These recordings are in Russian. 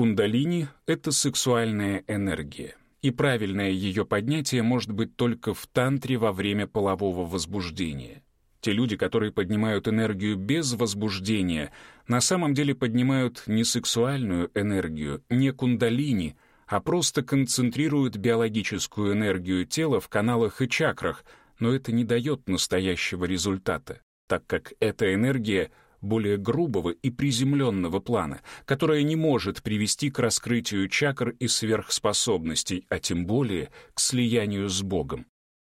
Кундалини — это сексуальная энергия, и правильное ее поднятие может быть только в тантре во время полового возбуждения. Те люди, которые поднимают энергию без возбуждения, на самом деле поднимают не сексуальную энергию, не кундалини, а просто концентрируют биологическую энергию тела в каналах и чакрах, но это не дает настоящего результата, так как эта энергия более грубого и приземленного плана, которая не может привести к раскрытию чакр и сверхспособностей, а тем более к слиянию с Богом.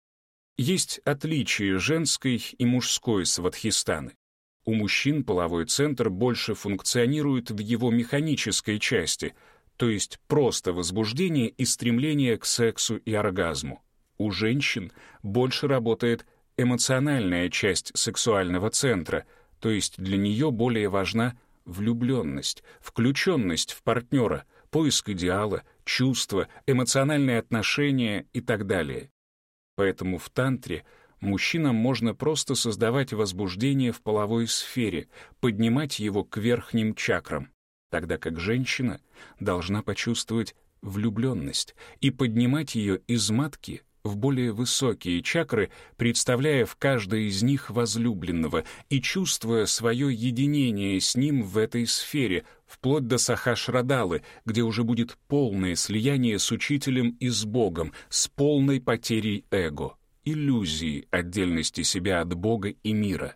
Есть отличие женской и мужской свадхистаны. У мужчин половой центр больше функционирует в его механической части, то есть просто возбуждение и стремление к сексу и оргазму. У женщин больше работает эмоциональная часть сексуального центра, то есть для нее более важна влюбленность, включенность в партнера, поиск идеала, чувства, эмоциональные отношения и так далее. Поэтому в тантре мужчинам можно просто создавать возбуждение в половой сфере, поднимать его к верхним чакрам, тогда как женщина должна почувствовать влюбленность и поднимать ее из матки в более высокие чакры, представляя в каждой из них возлюбленного и чувствуя свое единение с ним в этой сфере, вплоть до Сахасрадалы, где уже будет полное слияние с учителем и с Богом, с полной потерей эго, иллюзии отдельности себя от Бога и мира.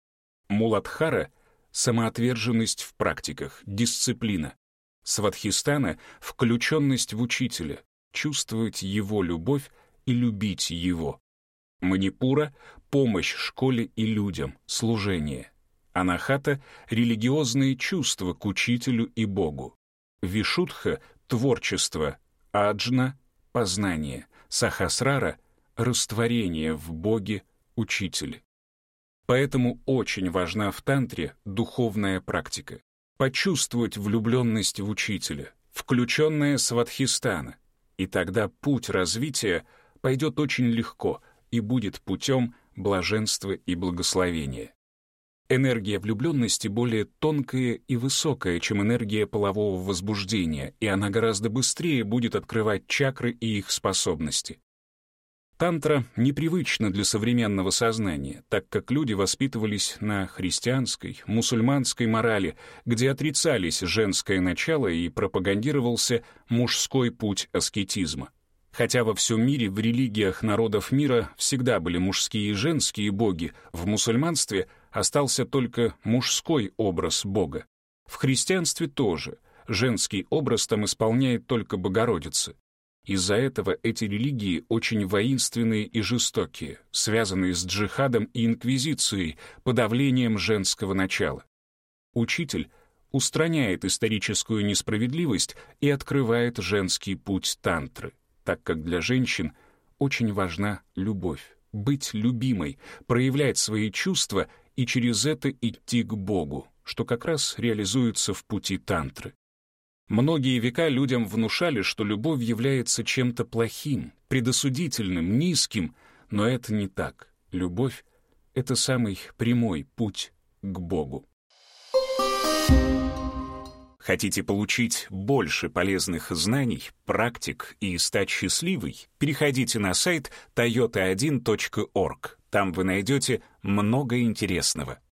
Муладхара — самоотверженность в практиках, дисциплина. Свадхистана — включенность в учителя, чувствовать его любовь и любить его. Манипура — помощь школе и людям, служение. Анахата — религиозные чувства к учителю и Богу. Вишудха — творчество. Аджна — познание. Сахасрара — растворение в Боге, учителе. Поэтому очень важна в тантре духовная практика. Почувствовать влюбленность в учителя, включенная свадхистана, и тогда путь развития пойдет очень легко и будет путем блаженства и благословения. Энергия влюбленности более тонкая и высокая, чем энергия полового возбуждения, и она гораздо быстрее будет открывать чакры и их способности. Тантра непривычна для современного сознания, так как люди воспитывались на христианской, мусульманской морали, где отрицались женское начало и пропагандировался мужской путь аскетизма. Хотя во всем мире в религиях народов мира всегда были мужские и женские боги, в мусульманстве остался только мужской образ Бога. В христианстве тоже женский образ там исполняет только Богородица. Из-за этого эти религии очень воинственные и жестокие, связанные с джихадом и инквизицией, подавлением женского начала. Учитель устраняет историческую несправедливость и открывает женский путь тантры, так как для женщин очень важна любовь, быть любимой, проявлять свои чувства и через это идти к Богу, что как раз реализуется в пути тантры. Многие века людям внушали, что любовь является чем-то плохим, предосудительным, низким, но это не так. Любовь — это самый прямой путь к Богу. Хотите получить больше полезных знаний, практик и стать счастливой? Переходите на сайт toyota1.org. Там вы найдете много интересного.